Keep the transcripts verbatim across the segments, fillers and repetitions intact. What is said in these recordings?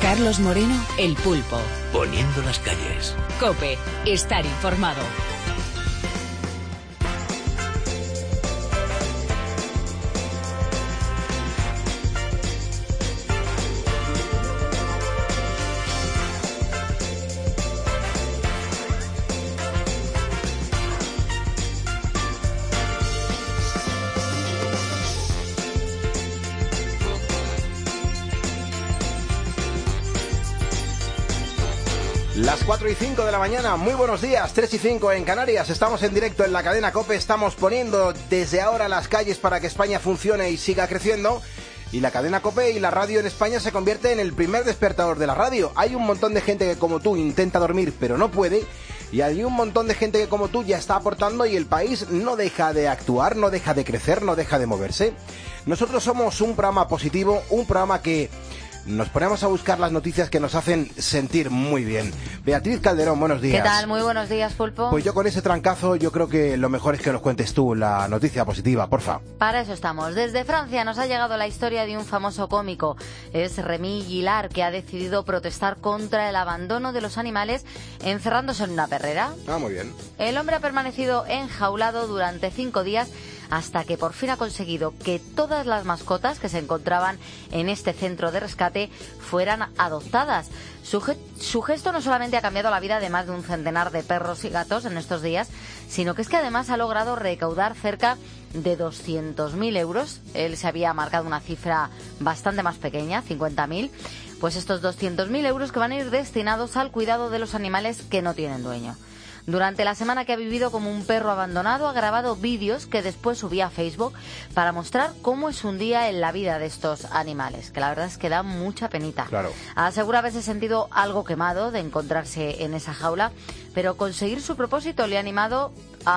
Carlos Moreno, El Pulpo. Poniendo las calles. COPE, estar informado. Las cuatro y cinco de la mañana, muy buenos días, tres y cinco en Canarias, estamos en directo en la cadena COPE, estamos poniendo desde ahora las calles para que España funcione y siga creciendo, y la cadena COPE y la radio en España se convierte en el primer despertador de la radio. Hay un montón de gente que como tú intenta dormir pero no puede, y hay un montón de gente que como tú ya está aportando y el país no deja de actuar, no deja de crecer, no deja de moverse. Nosotros somos un programa positivo, un programa que nos ponemos a buscar las noticias que nos hacen sentir muy bien. Beatriz Calderón, buenos días. ¿Qué tal? Muy buenos días, Pulpo. Pues yo con ese trancazo, yo creo que lo mejor es que nos cuentes tú la noticia positiva, porfa. Para eso estamos. Desde Francia nos ha llegado la historia de un famoso cómico. Es Rémi Guillard, que ha decidido protestar contra el abandono de los animales encerrándose en una perrera. Ah, muy bien. El hombre ha permanecido enjaulado durante cinco días hasta que por fin ha conseguido que todas las mascotas que se encontraban en este centro de rescate fueran adoptadas. Su, ge- su gesto no solamente ha cambiado la vida de más de un centenar de perros y gatos en estos días, sino que es que además ha logrado recaudar cerca de doscientos mil euros. Él se había marcado una cifra bastante más pequeña, cincuenta mil. Pues estos doscientos mil euros que van a ir destinados al cuidado de los animales que no tienen dueño. Durante la semana que ha vivido como un perro abandonado, ha grabado vídeos que después subía a Facebook para mostrar cómo es un día en la vida de estos animales, que la verdad es que da mucha penita. Claro. Asegura haberse sentido algo quemado de encontrarse en esa jaula, pero conseguir su propósito le ha animado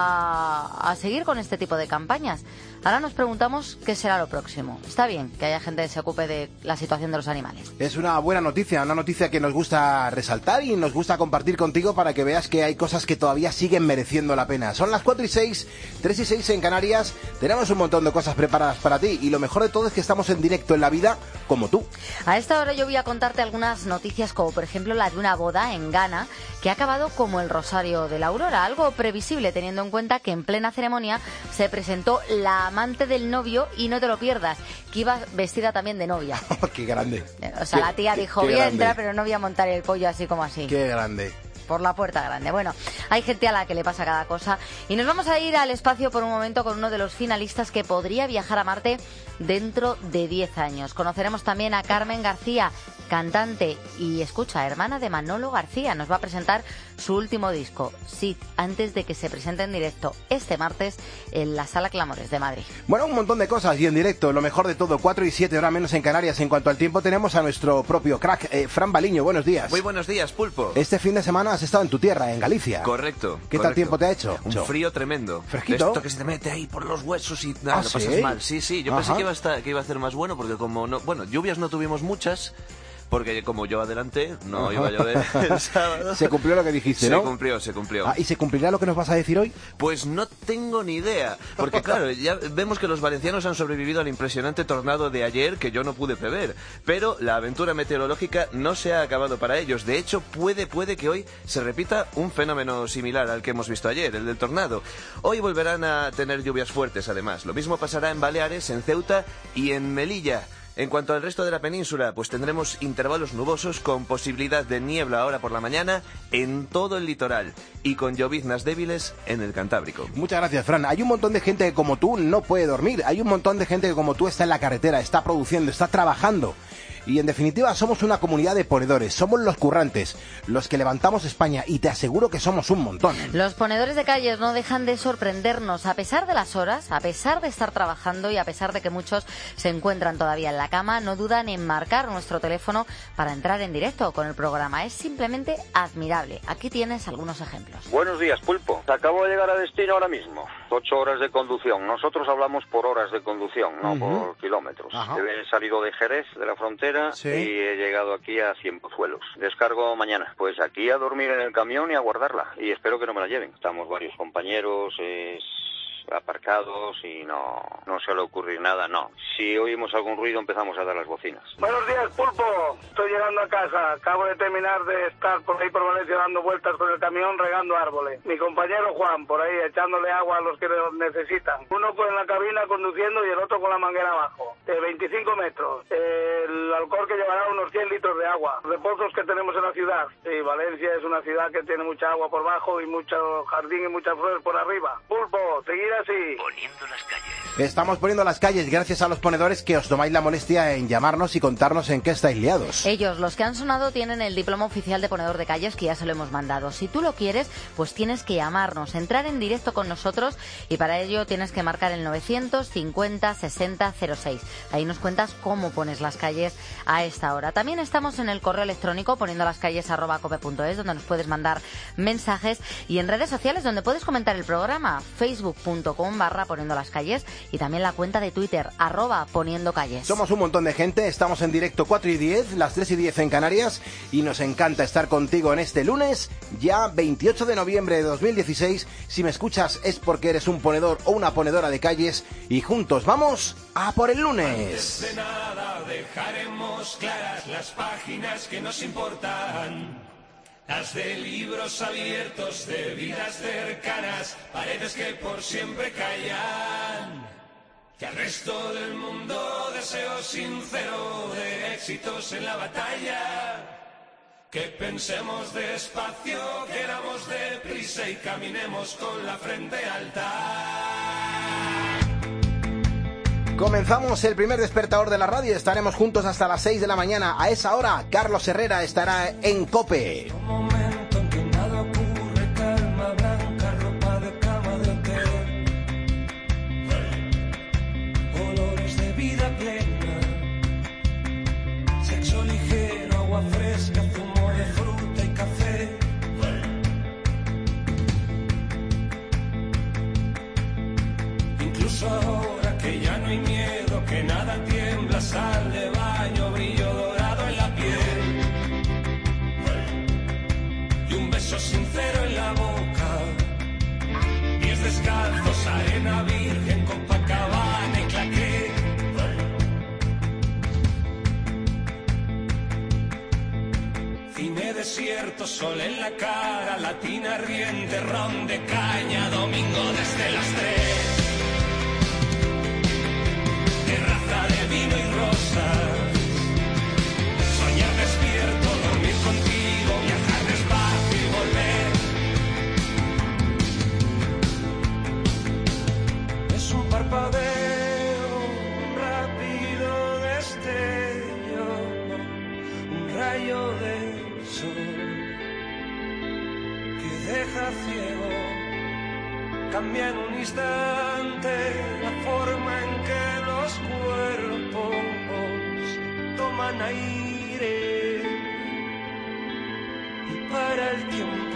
a, a seguir con este tipo de campañas. Ahora nos preguntamos qué será lo próximo. Está bien que haya gente que se ocupe de la situación de los animales. Es una buena noticia, una noticia que nos gusta resaltar y nos gusta compartir contigo para que veas que hay cosas que todavía siguen mereciendo la pena. Son las cuatro y seis, tres y seis en Canarias, tenemos un montón de cosas preparadas para ti y lo mejor de todo es que estamos en directo en la vida como tú. A esta hora yo voy a contarte algunas noticias como por ejemplo la de una boda en Ghana que ha acabado como el Rosario de la Aurora, algo previsible teniendo en cuenta que en plena ceremonia se presentó la amante del novio y no te lo pierdas, que iba vestida también de novia. ¡Qué grande! O sea, qué, la tía dijo, qué voy a grande. entrar pero no voy a montar el pollo así como así. ¡Qué grande! Por la puerta grande. Bueno, hay gente a la que le pasa cada cosa. Y nos vamos a ir al espacio por un momento con uno de los finalistas que podría viajar a Marte dentro de diez años. Conoceremos también a Carmen García, cantante y, escucha, hermana de Manolo García. Nos va a presentar su último disco, Sí, antes de que se presente en directo este martes en la Sala Clamores de Madrid. Bueno, un montón de cosas y en directo, lo mejor de todo, cuatro y siete horas menos en Canarias. En cuanto al tiempo, tenemos a nuestro propio crack, eh, Fran Baliño. Buenos días. Muy buenos días, Pulpo. Este fin de semana has estado en tu tierra, en Galicia. Correcto. ¿Qué correcto. tal tiempo te ha hecho? Un frío tremendo. ¿Fresquito? Esto que se te mete ahí por los huesos y nada, ¿Ah, lo sí? pasas mal. Sí, sí, yo Ajá. pensé que iba, a estar, que iba a hacer más bueno porque como no... Bueno, lluvias no tuvimos muchas... Porque como yo adelanté, no Ajá. iba a llover el sábado. Se cumplió lo que dijiste, ¿no? Se cumplió, se cumplió. Ah, ¿y se cumplirá lo que nos vas a decir hoy? Pues no tengo ni idea. Porque claro, ya vemos que los valencianos han sobrevivido al impresionante tornado de ayer que yo no pude prever. Pero la aventura meteorológica no se ha acabado para ellos. De hecho, puede, puede que hoy se repita un fenómeno similar al que hemos visto ayer, el del tornado. Hoy volverán a tener lluvias fuertes, además. Lo mismo pasará en Baleares, en Ceuta y en Melilla. En cuanto al resto de la península, pues tendremos intervalos nubosos con posibilidad de niebla ahora por la mañana en todo el litoral y con lloviznas débiles en el Cantábrico. Muchas gracias, Fran. Hay un montón de gente que como tú no puede dormir. Hay un montón de gente que como tú está en la carretera, está produciendo, está trabajando. Y en definitiva somos una comunidad de ponedores, somos los currantes, los que levantamos España y te aseguro que somos un montón. Los ponedores de calles no dejan de sorprendernos a pesar de las horas, a pesar de estar trabajando y a pesar de que muchos se encuentran todavía en la cama, no dudan en marcar nuestro teléfono para entrar en directo con el programa. Es simplemente admirable. Aquí tienes algunos ejemplos. Buenos días, Pulpo. Acabo de llegar a destino ahora mismo. Ocho horas de conducción. Nosotros hablamos por horas de conducción, no uh-huh. por kilómetros. Ajá. He salido de Jerez, de la frontera, sí. y he llegado aquí a Cienpozuelos. Descargo mañana. Pues aquí a dormir en el camión y a guardarla. Y espero que no me la lleven. Estamos varios compañeros, es aparcados y no, no suele ocurrir nada, no. Si oímos algún ruido empezamos a dar las bocinas. Buenos días, Pulpo. Estoy llegando a casa. Acabo de terminar de estar por ahí por Valencia dando vueltas con el camión regando árboles. Mi compañero Juan por ahí echándole agua a los que lo necesitan. Uno pues en la cabina conduciendo y el otro con la manguera abajo. De veinticinco metros. El Alcor que llevará unos cien litros de agua. De pozos que tenemos en la ciudad. Sí, Valencia es una ciudad que tiene mucha agua por bajo y mucho jardín y muchas flores por arriba. Pulpo, seguir así. Poniendo las calles. Estamos poniendo las calles gracias a los ponedores que os tomáis la molestia en llamarnos y contarnos en qué estáis liados. Ellos, los que han sonado, tienen el diploma oficial de ponedor de calles que ya se lo hemos mandado. Si tú lo quieres, pues tienes que llamarnos, entrar en directo con nosotros y para ello tienes que marcar el novecientos cincuenta sesenta cero seis. Ahí nos cuentas cómo pones las calles a esta hora. También estamos en el correo electrónico poniendo las calles arroba cope punto es, donde nos puedes mandar mensajes, y en redes sociales donde puedes comentar el programa, facebook punto com barra poniendo las calles, y también la cuenta de Twitter, arroba poniendo calles. Somos un montón de gente, estamos en directo cuatro y diez, las tres y diez en Canarias, y nos encanta estar contigo en este lunes, ya veintiocho de noviembre de dos mil dieciséis. Si me escuchas es porque eres un ponedor o una ponedora de calles, y juntos vamos a por el lunes. Antes de nada dejaremos claras las páginas que nos importan, las de libros abiertos, de vidas cercanas, paredes que por siempre callan. Que al resto del mundo deseo sincero de éxitos en la batalla. Que pensemos despacio, queramos deprisa y caminemos con la frente alta. Comenzamos el primer despertador de la radio, estaremos juntos hasta las seis de la mañana. A esa hora, Carlos Herrera estará en COPE. Un momento en que nada ocurre, calma blanca, ropa de cama de hotel. Olores de vida plena, sexo ligero, agua fresca, zumo de fruta y café. Incluso ahora que ya no hay miedo, que nada tiembla, sal de baño, brillo dorado en la piel. Y un beso sincero en la boca, pies descalzos, arena virgen, Copacabana y claqué. Cine desierto, sol en la cara, latina riente, ron de caña, domingo desde las tres. Terraza de vino y rosas, soñar despierto, dormir contigo, viajar despacio y volver. Es un parpadeo, un rápido destello, un rayo del sol que deja ciego. Cambia en un instante la forma en que los cuerpos toman aire y para el tiempo.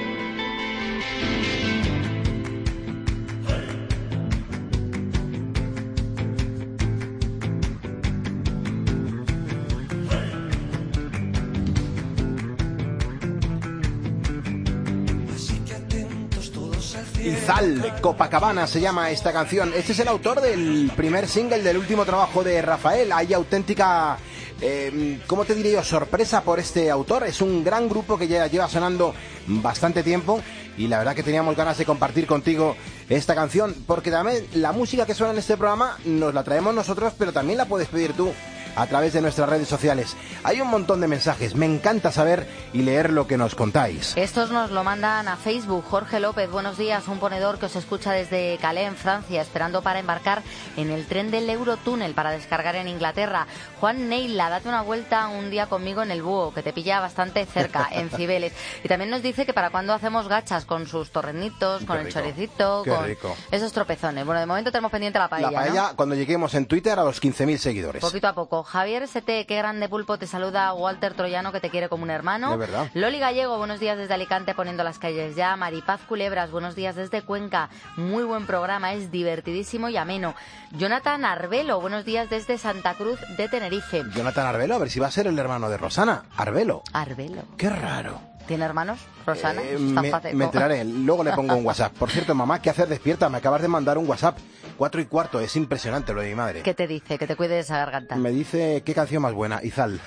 Izal, Copacabana se llama esta canción. Este es el autor del primer single del último trabajo de Rafael. Hay auténtica, eh, ¿cómo te diré yo?, sorpresa por este autor. Es un gran grupo que ya lleva sonando bastante tiempo y la verdad que teníamos ganas de compartir contigo esta canción, porque también la música que suena en este programa nos la traemos nosotros, pero también la puedes pedir tú a través de nuestras redes sociales. Hay un montón de mensajes, me encanta saber y leer lo que nos contáis. Estos nos lo mandan a Facebook. Jorge López, buenos días, un ponedor que os escucha desde Calais, en Francia, esperando para embarcar en el tren del Eurotúnel para descargar en Inglaterra. Juan Neila, date una vuelta un día conmigo en el Búho, que te pilla bastante cerca, en Cibeles. Y también nos dice que para cuando hacemos gachas con sus torrenitos, con el choricito, Qué con rico. esos tropezones. Bueno, de momento tenemos pendiente la paella, La paella, ¿no? cuando lleguemos en Twitter a los quince mil seguidores. Poquito a poco. Javier S T, qué grande pulpo, te saluda Walter Troyano, que te quiere como un hermano. De verdad. Loli Gallego, buenos días desde Alicante, poniendo las calles ya. Maripaz Culebras, buenos días desde Cuenca. Muy buen programa, es divertidísimo y ameno. Jonathan Arbelo, buenos días desde Santa Cruz de Tenerife. Jonathan Arbelo, a ver si va a ser el hermano de Rosana. Arbelo. Arbelo. Qué raro. ¿Tiene hermanos, Rosana? Eh, Está me, fácil, me ¿no? enteraré, luego le pongo un WhatsApp. Por cierto, mamá, ¿qué hacer despierta? Me acabas de mandar un WhatsApp. Cuatro y cuarto, es impresionante lo de mi madre. ¿Qué te dice? Que te cuides esa garganta. Me dice, ¿qué canción más buena? Izal.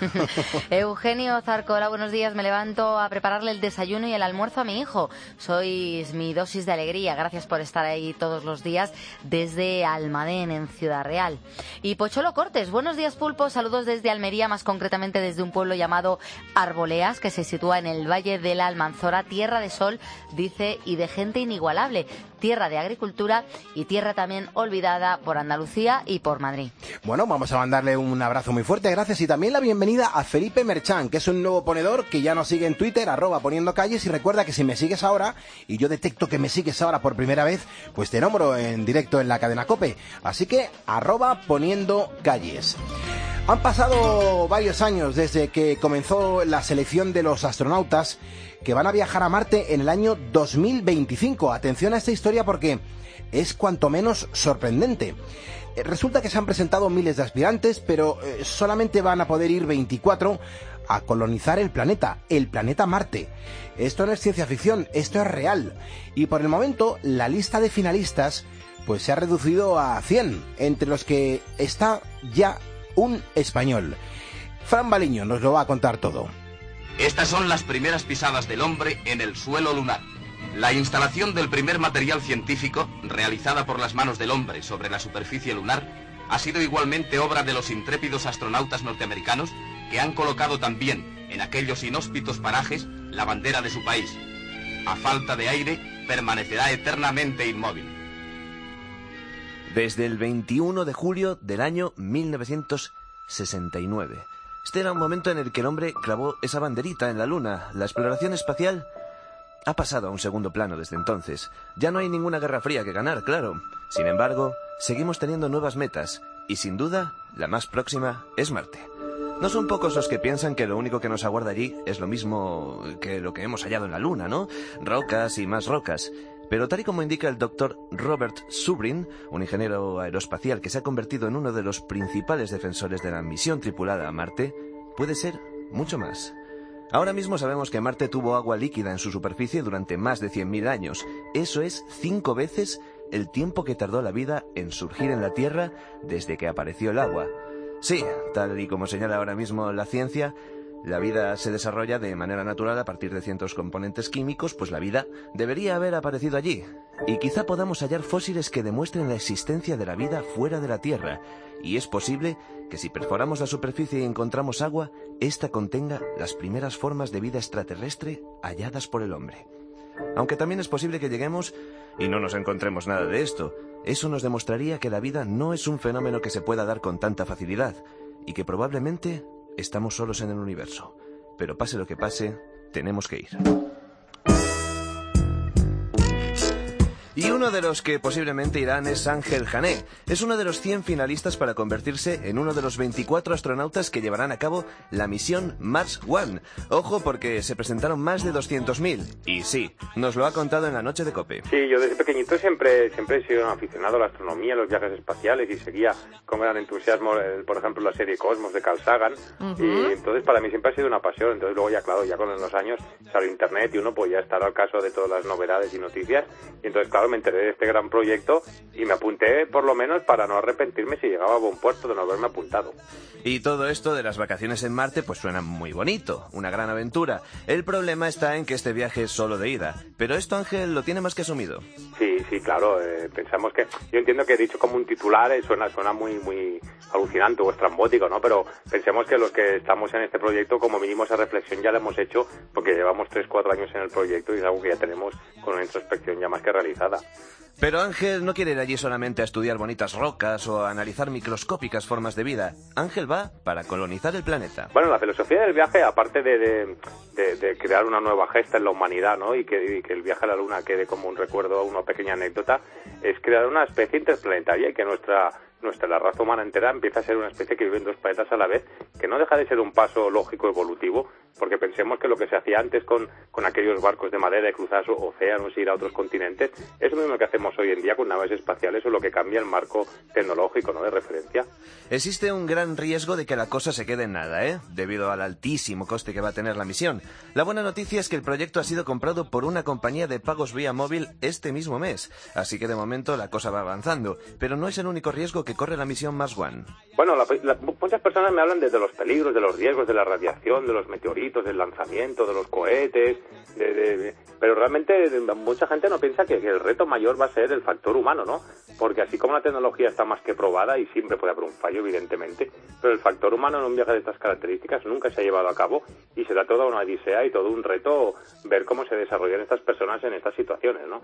Eugenio Zarcola, buenos días. Me levanto a prepararle el desayuno y el almuerzo a mi hijo. Sois mi dosis de alegría. Gracias por estar ahí todos los días desde Almadén, en Ciudad Real. Y Pocholo Cortes, buenos días, pulpo. Saludos desde Almería, más concretamente desde un pueblo llamado Arboleas, que se sitúa en el Valle de la Almanzora, tierra de sol, dice, y de gente inigualable. Tierra de agricultura y tierra también olvidada por Andalucía y por Madrid. Bueno, vamos a mandarle un abrazo muy fuerte, gracias, y también la bienvenida a Felipe Merchán, que es un nuevo ponedor que ya nos sigue en Twitter, arroba poniendo calles, y recuerda que si me sigues ahora, y yo detecto que me sigues ahora por primera vez, pues te nombro en directo en la cadena COPE, así que arroba poniendo calles. Han pasado varios años desde que comenzó la selección de los astronautas que van a viajar a Marte en el año dos mil veinticinco. Atención a esta historia porque es cuanto menos sorprendente. Resulta que se han presentado miles de aspirantes, pero eh, solamente van a poder ir veinticuatro a colonizar el planeta, el planeta Marte. Esto no es ciencia ficción, esto es real. Y por el momento, la lista de finalistas pues se ha reducido a cien, entre los que está ya un español. Fran Baliño nos lo va a contar todo. Estas son las primeras pisadas del hombre en el suelo lunar. La instalación del primer material científico, realizada por las manos del hombre sobre la superficie lunar, ha sido igualmente obra de los intrépidos astronautas norteamericanos que han colocado también en aquellos inhóspitos parajes la bandera de su país. A falta de aire, permanecerá eternamente inmóvil. Desde el veintiuno de julio del año mil novecientos sesenta y nueve. Este era un momento en el que el hombre clavó esa banderita en la Luna. La exploración espacial ha pasado a un segundo plano desde entonces. Ya no hay ninguna guerra fría que ganar, claro. Sin embargo, seguimos teniendo nuevas metas, y sin duda, la más próxima es Marte. No son pocos los que piensan que lo único que nos aguarda allí es lo mismo que lo que hemos hallado en la Luna, ¿no? Rocas y más rocas. Pero tal y como indica el doctor Robert Zubrin, un ingeniero aeroespacial que se ha convertido en uno de los principales defensores de la misión tripulada a Marte, puede ser mucho más. Ahora mismo sabemos que Marte tuvo agua líquida en su superficie durante más de cien mil años. Eso es cinco veces el tiempo que tardó la vida en surgir en la Tierra desde que apareció el agua. Sí, tal y como señala ahora mismo la ciencia, la vida se desarrolla de manera natural a partir de ciertos componentes químicos, pues la vida debería haber aparecido allí. Y quizá podamos hallar fósiles que demuestren la existencia de la vida fuera de la Tierra. Y es posible que si perforamos la superficie y encontramos agua, ésta contenga las primeras formas de vida extraterrestre halladas por el hombre. Aunque también es posible que lleguemos y no nos encontremos nada de esto. Eso nos demostraría que la vida no es un fenómeno que se pueda dar con tanta facilidad, y que probablemente estamos solos en el universo. Pero pase lo que pase, tenemos que ir. Y uno de los que posiblemente irán es Ángel Jané. Es uno de los cien finalistas para convertirse en uno de los veinticuatro astronautas que llevarán a cabo la misión Mars One. Ojo, porque se presentaron más de doscientos mil. Y sí, nos lo ha contado en la noche de COPE. Sí, yo desde pequeñito siempre, siempre he sido un aficionado a la astronomía, a los viajes espaciales, y seguía con gran entusiasmo, por ejemplo, la serie Cosmos de Carl Sagan. Uh-huh. Y entonces para mí siempre ha sido una pasión. Entonces luego ya, claro, ya con los años salió internet y uno podía estar al caso de todas las novedades y noticias. Y entonces, claro, me enteré de este gran proyecto y me apunté por lo menos para no arrepentirme si llegaba a buen puerto de no haberme apuntado. Y todo esto de las vacaciones en Marte pues suena muy bonito, una gran aventura. El problema está en que este viaje es solo de ida, pero esto Ángel lo tiene más que asumido. Sí, sí, claro, eh, pensamos que, yo entiendo que he dicho como un titular eh, suena, suena muy, muy alucinante o estrambótico, ¿no? Pero pensemos que los que estamos en este proyecto, como mínimo esa reflexión ya la hemos hecho, porque llevamos tres, cuatro años en el proyecto y es algo que ya tenemos con una introspección ya más que realizada. Pero Ángel no quiere ir allí solamente a estudiar bonitas rocas o a analizar microscópicas formas de vida. Ángel va para colonizar el planeta. Bueno, la filosofía del viaje, aparte de, de, de, de crear una nueva gesta en la humanidad, ¿no? Y que, y que el viaje a la Luna quede como un recuerdo, una pequeña anécdota, es crear una especie interplanetaria y que nuestra nuestra la raza humana entera empieza a ser una especie que vive en dos planetas a la vez, que no deja de ser un paso lógico evolutivo, porque pensemos que lo que se hacía antes con, con aquellos barcos de madera de cruzar océanos e ir a otros continentes, es lo mismo que hacemos hoy en día con naves espaciales, o lo que cambia el marco tecnológico, ¿no?, de referencia. Existe un gran riesgo de que la cosa se quede en nada, ¿eh?, debido al altísimo coste que va a tener la misión. La buena noticia es que el proyecto ha sido comprado por una compañía de pagos vía móvil este mismo mes, así que de momento la cosa va avanzando, pero no es el único riesgo que corre la misión Mars One. Bueno, la, la, muchas personas me hablan de, de los peligros, de los riesgos, de la radiación, de los meteoritos, del lanzamiento, de los cohetes, de, de, de, pero realmente mucha gente no piensa que, que el reto mayor va a ser el factor humano, ¿no? Porque así como la tecnología está más que probada, y siempre puede haber un fallo, evidentemente, pero el factor humano en un viaje de estas características nunca se ha llevado a cabo, y será toda una odisea y todo un reto ver cómo se desarrollan estas personas en estas situaciones, ¿no?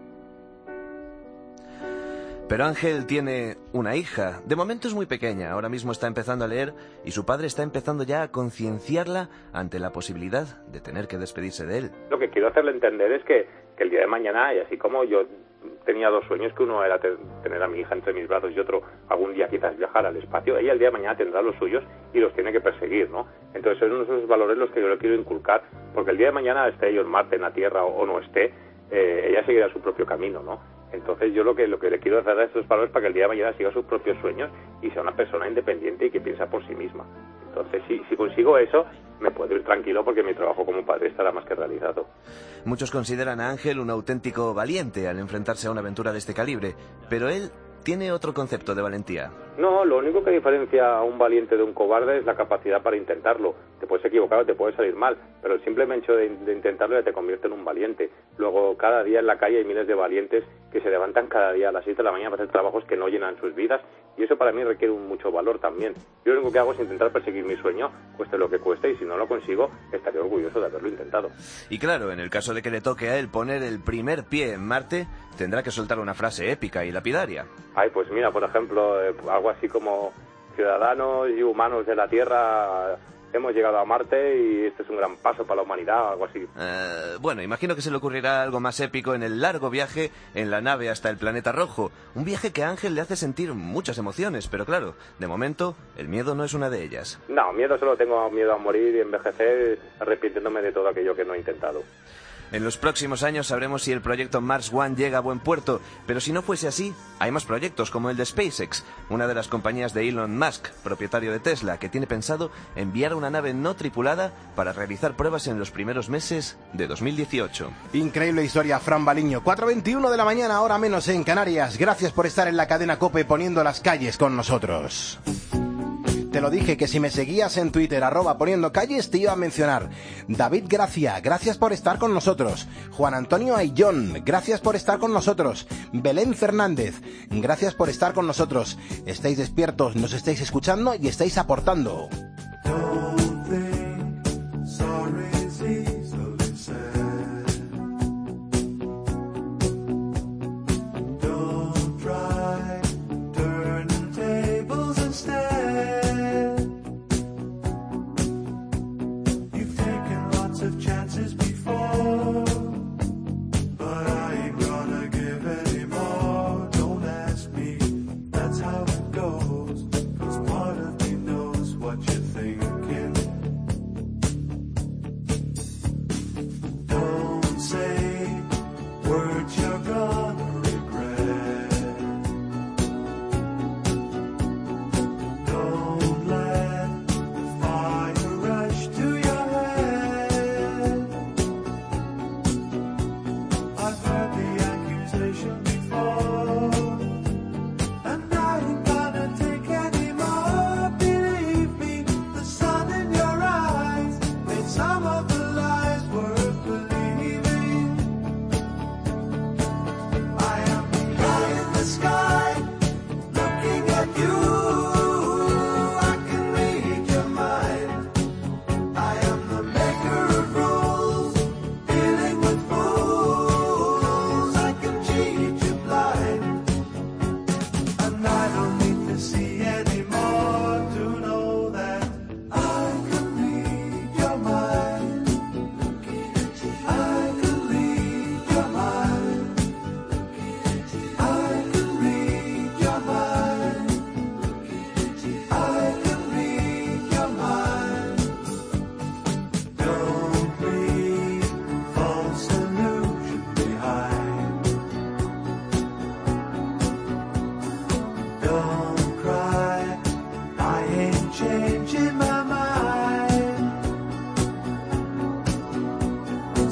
Pero Ángel tiene una hija. De momento es muy pequeña, ahora mismo está empezando a leer y su padre está empezando ya a concienciarla ante la posibilidad de tener que despedirse de él. Lo que quiero hacerle entender es que, que el día de mañana, y así como yo tenía dos sueños, que uno era te, tener a mi hija entre mis brazos y otro algún día quizás viajar al espacio, ella el día de mañana tendrá los suyos y los tiene que perseguir, ¿no? Entonces son esos valores los que yo le quiero inculcar, porque el día de mañana esté yo en Marte, en la Tierra o, o no esté, eh, ella seguirá su propio camino, ¿no? Entonces yo lo que lo que le quiero hacer a estos valores para que el día de mañana siga sus propios sueños y sea una persona independiente y que piensa por sí misma. Entonces si, si consigo eso, me puedo ir tranquilo porque mi trabajo como padre estará más que realizado. Muchos consideran a Ángel un auténtico valiente al enfrentarse a una aventura de este calibre, pero él tiene otro concepto de valentía. No, lo único que diferencia a un valiente de un cobarde es la capacidad para intentarlo. Te puedes equivocar o te puede salir mal, pero el simple hecho de, de intentarlo ya te convierte en un valiente. Luego, cada día en la calle hay miles de valientes que se levantan cada día a las siete de la mañana para hacer trabajos que no llenan sus vidas, y eso para mí requiere un mucho valor también. Yo lo único que hago es intentar perseguir mi sueño, cueste lo que cueste, y si no lo consigo, estaré orgulloso de haberlo intentado. Y claro, en el caso de que le toque a él poner el primer pie en Marte, tendrá que soltar una frase épica y lapidaria. Ay, pues mira, por ejemplo, eh, algo así como: ciudadanos y humanos de la Tierra, hemos llegado a Marte y este es un gran paso para la humanidad, algo así. Uh, bueno, imagino que se le ocurrirá algo más épico en el largo viaje en la nave hasta el planeta rojo. Un viaje que a Ángel le hace sentir muchas emociones, pero claro, de momento, el miedo no es una de ellas. No, miedo solo tengo miedo a morir y envejecer, arrepintiéndome de todo aquello que no he intentado. En los próximos años sabremos si el proyecto Mars One llega a buen puerto, pero si no fuese así, hay más proyectos como el de SpaceX, una de las compañías de Elon Musk, propietario de Tesla, que tiene pensado enviar una nave no tripulada para realizar pruebas en los primeros meses de dos mil dieciocho. Increíble historia, Fran Baliño. cuatro veintiuno de la mañana, hora menos en Canarias. Gracias por estar en la cadena COPE poniendo las calles con nosotros. Te lo dije, que si me seguías en Twitter, arroba poniendo calles, te iba a mencionar. David Gracia, gracias por estar con nosotros. Juan Antonio Ayllón, gracias por estar con nosotros. Belén Fernández, gracias por estar con nosotros. Estáis despiertos, nos estáis escuchando y estáis aportando.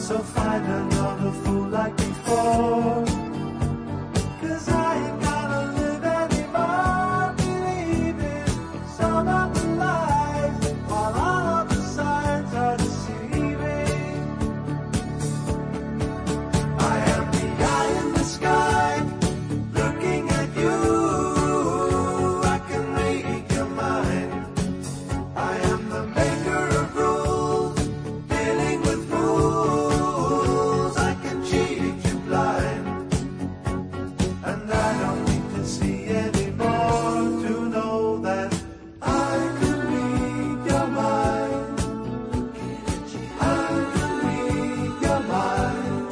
So find another fool like before. 'Cause I ain't gotta live anymore, believing some of the lies, while all of the signs are deceiving. I am the eye in the sky, looking at you. I can read your mind. I am the maker of rules, dealing with fools. I can cheat you blind, and I don't need to see anymore to know that I can read your mind. I can read your mind.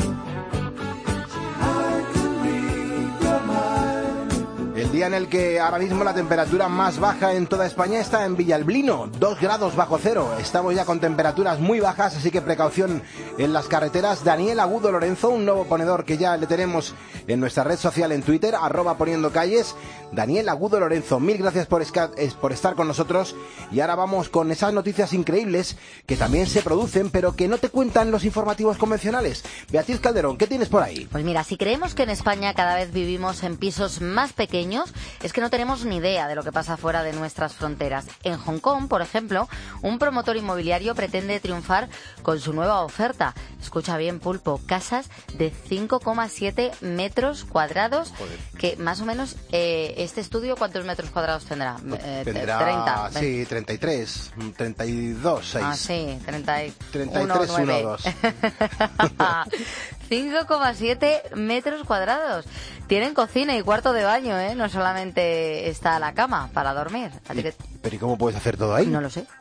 I can read your mind. El día en el que ahora mismo la temperatura más baja en toda España está en Villalblino, dos grados bajo cero. Estamos ya con temperaturas muy bajas, así que precaución en las carreteras. Daniel Agudo Lorenzo, un nuevo ponedor que ya le tenemos en nuestra red social en Twitter, arroba poniendo calles. Daniel Agudo Lorenzo, mil gracias por, esca- es- por estar con nosotros. Y ahora vamos con esas noticias increíbles que también se producen, pero que no te cuentan los informativos convencionales. Beatriz Calderón, ¿qué tienes por ahí? Pues mira, si creemos que en España cada vez vivimos en pisos más pequeños, es que no tenemos ni idea de lo que pasa fuera de nuestras fronteras. En Hong Kong, por ejemplo, un promotor inmobiliario pretende triunfar con su nueva oferta. Escucha bien, Pulpo, casas de cinco coma siete metros cuadrados, Joder. que más o menos, eh, este estudio, ¿cuántos metros cuadrados tendrá? Eh, Tendrá, treinta. sí, treinta y tres, treinta y dos, seis. Ah, sí, treinta y treinta y tres, uno, dos. cinco coma siete metros cuadrados. Tienen cocina y cuarto de baño, ¿eh? No solamente está la cama para dormir. Así que ¿Pero y cómo puedes hacer todo ahí? no lo sé.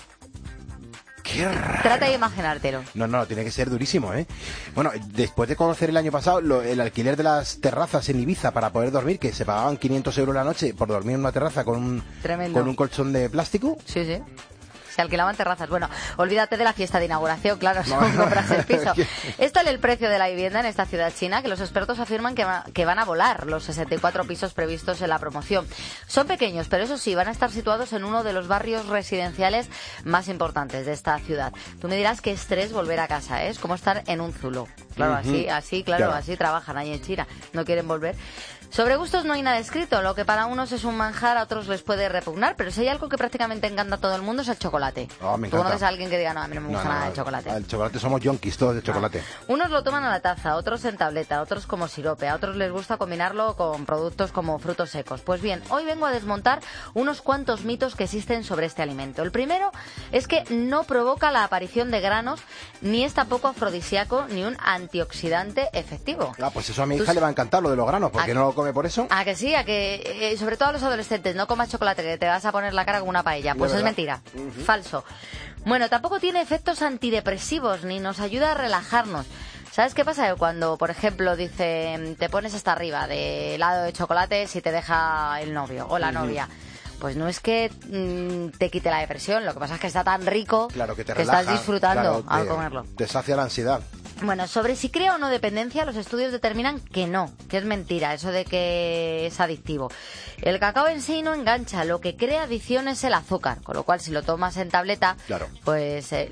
Qué raro. Trata de imaginártelo. No, no, tiene que ser durísimo, ¿eh? Bueno, después de conocer el año pasado lo- el alquiler de las terrazas en Ibiza para poder dormir, que se pagaban quinientos euros la noche por dormir en una terraza con un, Tremendo. con un colchón de plástico. Sí, sí. Se alquilaban terrazas. Bueno, olvídate de la fiesta de inauguración, claro, No. no compras el piso. Esto es el precio de la vivienda en esta ciudad china, que los expertos afirman que, va- que van a volar los sesenta y cuatro pisos previstos en la promoción. Son pequeños, pero eso sí, van a estar situados en uno de los barrios residenciales más importantes de esta ciudad. Tú me dirás qué estrés volver a casa, ¿eh? Es como estar en un zulo. Claro, Ujú. así, así, claro, Claro. así trabajan ahí en China. No quieren volver. Sobre gustos no hay nada escrito. Lo que para unos es un manjar, a otros les puede repugnar, pero si hay algo que prácticamente encanta a todo el mundo es el chocolate. Oh, me ¿Tú encanta. conoces a alguien que diga, no, a mí no me No, gusta no, nada no, el chocolate? El chocolate somos yonkis, todos de chocolate. Unos lo toman a la taza, otros en tableta, otros como sirope, a otros les gusta combinarlo con productos como frutos secos. Pues bien, hoy vengo a desmontar unos cuantos mitos que existen sobre este alimento. El primero es que no provoca la aparición de granos, ni es tampoco afrodisíaco, ni un antioxidante efectivo. Ah, pues eso a mi Tú hija s- le va a encantar, lo de los granos, porque ¿A- no lo come por eso. A que sí, a que eh, sobre todo a los adolescentes, no comas chocolate que te vas a poner la cara como una paella. Pues De es verdad. mentira, falso. Bueno, tampoco tiene efectos antidepresivos ni nos ayuda a relajarnos. ¿Sabes qué pasa? Que cuando, por ejemplo, dice, te pones hasta arriba de helado de chocolate si te deja el novio o la novia. Pues no es que mm, te quite la depresión, lo que pasa es que está tan rico Claro, que te que relaja, estás disfrutando claro, al te- comerlo. Te sacia la ansiedad. Bueno, sobre si crea o no dependencia, los estudios determinan que no, que es mentira, eso de que es adictivo. El cacao en sí no engancha, lo que crea adicción es el azúcar, con lo cual si lo tomas en tableta, Claro. pues eh,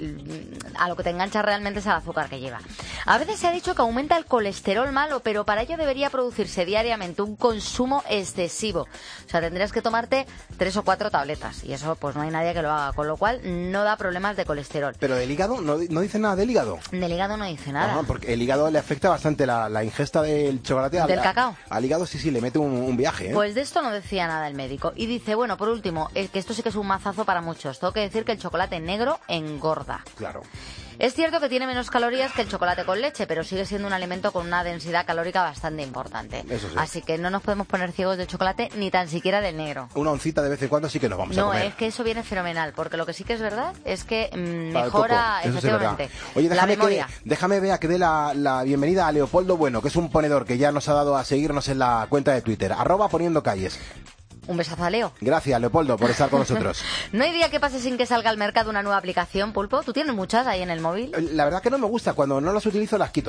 a lo que te engancha realmente es el azúcar que lleva. A veces se ha dicho que aumenta el colesterol malo, pero para ello debería producirse diariamente un consumo excesivo. O sea, tendrías que tomarte tres o cuatro tabletas y eso pues no hay nadie que lo haga, con lo cual no da problemas de colesterol. Pero del hígado, no, no dice nada del hígado. Del hígado no dice nada. Ajá, porque el hígado le afecta bastante la, la ingesta del chocolate. al- ¿Del cacao? Al hígado sí, sí, le mete un, un viaje, ¿eh? Pues de esto no decía nada el médico. Y dice, bueno, por último, es que esto sí que es un mazazo para muchos. Tengo que decir que el chocolate negro engorda. Claro. Es cierto que tiene menos calorías que el chocolate con leche, pero sigue siendo un alimento con una densidad calórica bastante importante. Eso sí. Así que no nos podemos poner ciegos del chocolate ni tan siquiera del negro. Una oncita de vez en cuando sí que nos vamos a No, comer. es que eso viene fenomenal, porque lo que sí que es verdad es que mm, Para el mejora coco, eso sí es verdad. efectivamente Oye, la déjame que, memoria. déjame vea que dé la, la bienvenida a Leopoldo Bueno, que es un ponedor que ya nos ha dado a seguirnos en la cuenta de Twitter, arroba poniendo calles. Un besazo a Leo. Gracias, Leopoldo, por estar con nosotros. No hay día que pase sin que salga al mercado una nueva aplicación, Pulpo. ¿Tú tienes muchas ahí en el móvil? La verdad que no me gusta, cuando no las utilizo las quito.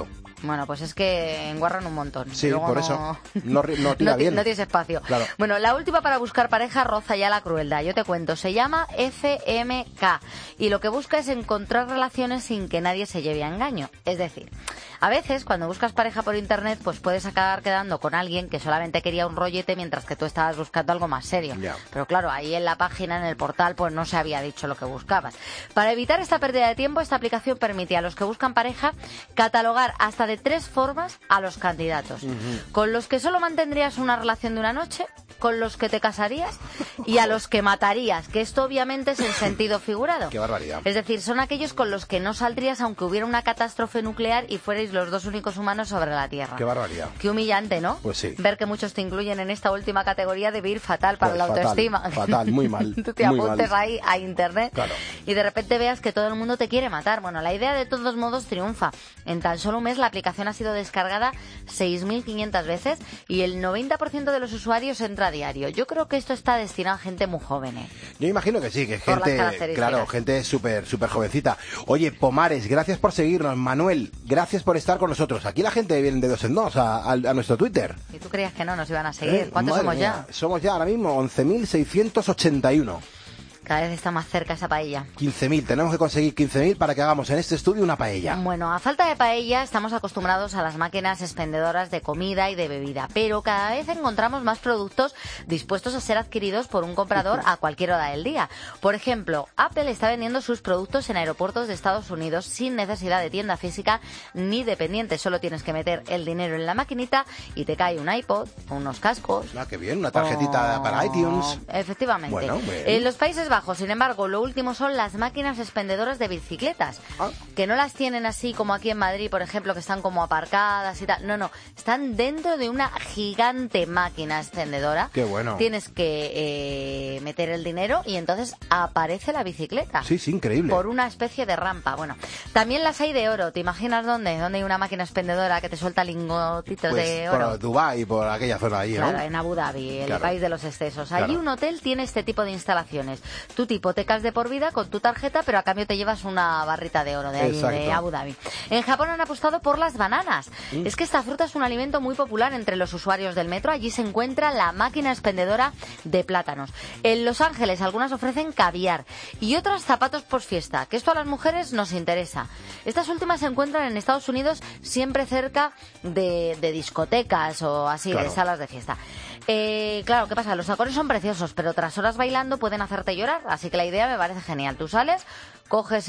Bueno, pues es que enguarran un montón. Sí, Luego por no... eso. No, ri- no tira no, ti- bien. no tienes espacio. Claro. Bueno, la última para buscar pareja roza ya la crueldad. Yo te cuento, se llama F M K y lo que busca es encontrar relaciones sin que nadie se lleve a engaño. Es decir, a veces cuando buscas pareja por internet, pues puedes acabar quedando con alguien que solamente quería un rollete mientras que tú estabas buscando algo más serio. Ya. Pero claro, ahí en la página, en el portal, pues no se había dicho lo que buscabas. Para evitar esta pérdida de tiempo, esta aplicación permite a los que buscan pareja catalogar hasta de tres formas a los candidatos. Uh-huh. Con los que solo mantendrías una relación de una noche, con los que te casarías y a los que matarías, que esto obviamente es en sentido figurado. Qué barbaridad. Es decir, son aquellos con los que no saldrías aunque hubiera una catástrofe nuclear y fuerais los dos únicos humanos sobre la Tierra. Qué barbaridad. Qué humillante, ¿no? Pues sí. Ver que muchos te incluyen en esta última categoría debe ir fatal para Pues la fatal, autoestima. fatal, muy mal, Tú te muy apuntes mal. ahí a internet Claro. y de repente veas que todo el mundo te quiere matar. Bueno, la idea de todos modos triunfa. En tan solo un mes la aplicación ha sido descargada seis mil quinientas veces y el noventa por ciento de los usuarios entra a diario. Yo creo que esto está destinado a gente muy joven, ¿eh? Yo imagino que sí, que Por las gente, características. claro, gente súper, súper jovencita. Oye, Pomares, gracias por seguirnos. Manuel, gracias por estar con nosotros. Aquí la gente viene de dos en dos a, a, a nuestro Twitter. ¿Y tú creías que no nos iban a seguir? Eh, ¿Cuántos madre somos mía, ya? Somos ya ahora mismo once mil seiscientos ochenta y uno. Cada vez está más cerca esa paella. quince mil, tenemos que conseguir quince mil para que hagamos en este estudio una paella. Bueno, a falta de paella estamos acostumbrados a las máquinas expendedoras de comida y de bebida, pero cada vez encontramos más productos dispuestos a ser adquiridos por un comprador a cualquier hora del día. Por ejemplo, Apple está vendiendo sus productos en aeropuertos de Estados Unidos sin necesidad de tienda física ni dependiente. Solo tienes que meter el dinero en la maquinita y te cae un iPod, unos cascos. Ah, qué bien, una tarjetita o- para iTunes. Efectivamente. Bueno, bien. En los Países Bajos, sin embargo, lo último son las máquinas expendedoras de bicicletas, Ah. que no las tienen así como aquí en Madrid, por ejemplo, que están como aparcadas y tal. No, no, están dentro de una gigante máquina expendedora. Qué bueno. Tienes que eh, meter el dinero y entonces aparece la bicicleta. Sí, sí, increíble. Por una especie de rampa. Bueno, también las hay de oro. ¿Te imaginas dónde? ¿Dónde hay una máquina expendedora que te suelta lingotitos Pues de oro? por Dubái, por aquella zona allí, ¿no? Claro, en Abu Dhabi, el Claro. país de los excesos. Allí Claro. un hotel tiene este tipo de instalaciones. Tú te hipotecas de por vida con tu tarjeta, pero a cambio te llevas una barrita de oro de allí, Exacto. de Abu Dhabi. En Japón han apostado por las bananas. Mm. Es que esta fruta es un alimento muy popular entre los usuarios del metro. Allí se encuentra la máquina expendedora de plátanos. En Los Ángeles algunas ofrecen caviar y otras zapatos posfiesta, que esto a las mujeres nos interesa. Estas últimas se encuentran en Estados Unidos siempre cerca de, de discotecas o así, Claro. de salas de fiesta. Eh, claro, ¿qué pasa? Los tacones son preciosos, pero tras horas bailando pueden hacerte llorar, así que la idea me parece genial. Tú sales, coges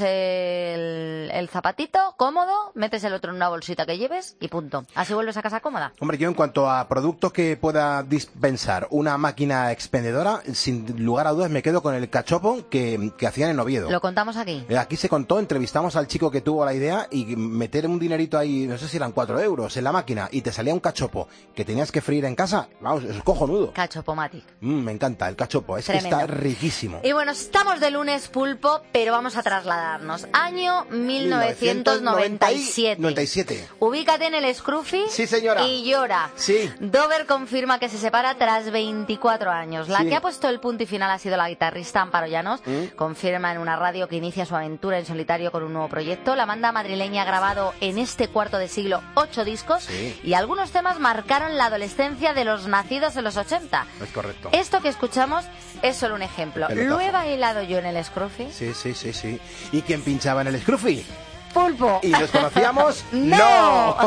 el, el zapatito cómodo, metes el otro en una bolsita que lleves y punto. Así vuelves a casa cómoda. Hombre, yo en cuanto a productos que pueda dispensar una máquina expendedora, sin lugar a dudas me quedo con el cachopo que, que hacían en Oviedo. Lo contamos aquí. Eh, Aquí se contó, entrevistamos al chico que tuvo la idea y meter un dinerito ahí, no sé si eran cuatro euros en la máquina y te salía un cachopo que tenías que freír en casa. Vamos, es cojonudo. Cachopomatic. Mm, me encanta el cachopo, es Tremendo. que está riquísimo. Y bueno, estamos de lunes, Pulpo, pero vamos a trasladarnos. Año mil novecientos noventa y siete. noventa y siete. Ubícate en el Scruffy. Sí, señora. Y llora. Sí. Dover confirma que se separa tras veinticuatro años. La Sí. que ha puesto el punto y final ha sido la guitarrista Amparo Llanos. ¿Mm? Confirma en una radio que inicia su aventura en solitario con un nuevo proyecto. La banda madrileña ha grabado en este cuarto de siglo ocho discos Sí. y algunos temas marcaron la adolescencia de los nacidos en los ochenta. Es correcto. Esto que escuchamos es solo un ejemplo. Pelotazo. Lo he bailado yo en el Scruffy. Sí, sí, sí, sí. ¿Y quién pinchaba en el Scruffy? Pulpo. ¿Y los conocíamos? ¡No!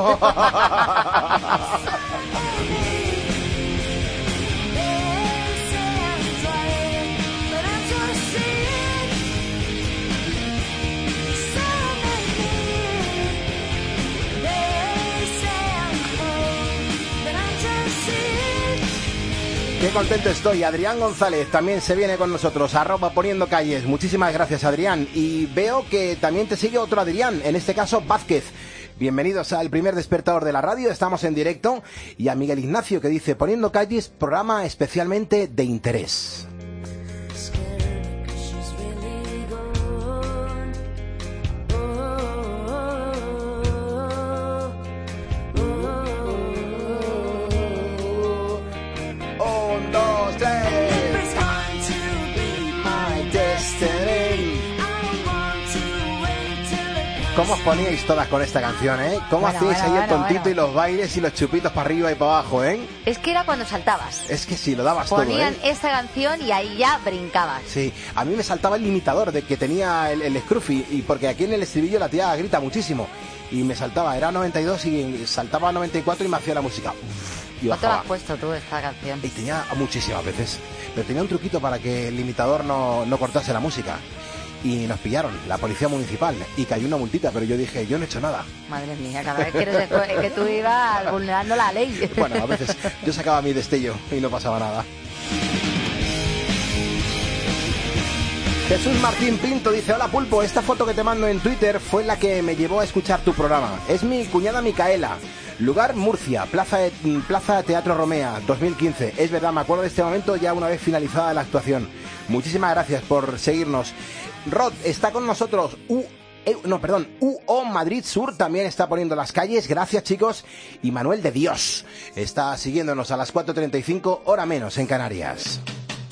Qué contento estoy. Adrián González también se viene con nosotros, arroba poniendo calles. Muchísimas gracias, Adrián. Y veo que también te sigue otro Adrián, en este caso Vázquez. Bienvenidos al primer despertador de la radio, estamos en directo. Y a Miguel Ignacio que dice, poniendo calles, programa especialmente de interés. Un, dos, tres. My destiny. ¿Cómo os poníais todas con esta canción, eh? ¿Cómo Bueno, hacíais bueno, ahí el bueno, tontito bueno. y los bailes y los chupitos para arriba y para abajo, eh? Es que era cuando saltabas. Es que sí, lo dabas Ponían todo, eh. esta canción y ahí ya brincabas. Sí, a mí me saltaba el limitador de que tenía el, el Scruffy, y porque aquí en el estribillo la tía grita muchísimo. Y me saltaba, era noventa y dos y saltaba a noventa y cuatro y me hacía la música. Uf, y ¿Cuánto la bajaba. has puesto tú esta canción? Y tenía muchísimas veces. Pero tenía un truquito para que el limitador no, no cortase la música. Y nos pillaron, la policía municipal, y cayó una multita, pero yo dije, yo no he hecho nada. Madre mía, cada vez que, eres de- que tú ibas vulnerando la ley. Bueno, a veces yo sacaba mi destello y no pasaba nada. Jesús Martín Pinto dice: hola Pulpo, esta foto que te mando en Twitter fue la que me llevó a escuchar tu programa. Es mi cuñada Micaela. Lugar Murcia, Plaza, de, Plaza Teatro Romea, dos mil quince. Es verdad, me acuerdo de este momento ya una vez finalizada la actuación. Muchísimas gracias por seguirnos. Rod está con nosotros. U eh, no, perdón, U O Madrid Sur también está poniendo las calles. Gracias, chicos. Y Manuel de Dios está siguiéndonos a las cuatro treinta y cinco, hora menos en Canarias.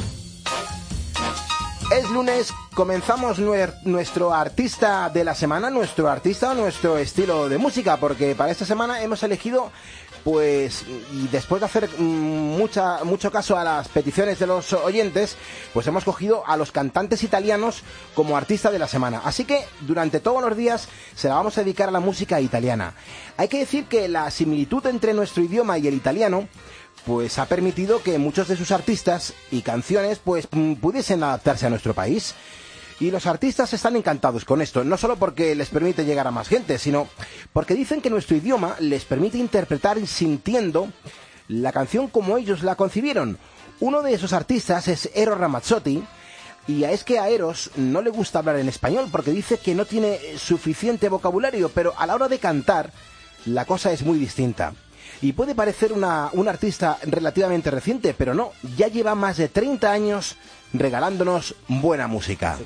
Es lunes, comenzamos nuer- nuestro artista de la semana, nuestro artista o nuestro estilo de música, porque para esta semana hemos elegido, pues, y después de hacer mm, mucha, mucho caso a las peticiones de los oyentes, pues hemos cogido a los cantantes italianos como artista de la semana. Así que durante todos los días se la vamos a dedicar a la música italiana. Hay que decir que la similitud entre nuestro idioma y el italiano pues ha permitido que muchos de sus artistas y canciones pues mm, pudiesen adaptarse a nuestro país. Y los artistas están encantados con esto, no solo porque les permite llegar a más gente, sino porque dicen que nuestro idioma les permite interpretar sintiendo la canción como ellos la concibieron. Uno de esos artistas es Eros Ramazzotti, y es que a Eros no le gusta hablar en español porque dice que no tiene suficiente vocabulario, pero a la hora de cantar la cosa es muy distinta. Y puede parecer una, un artista relativamente reciente, pero no, ya lleva más de treinta años regalándonos buena música.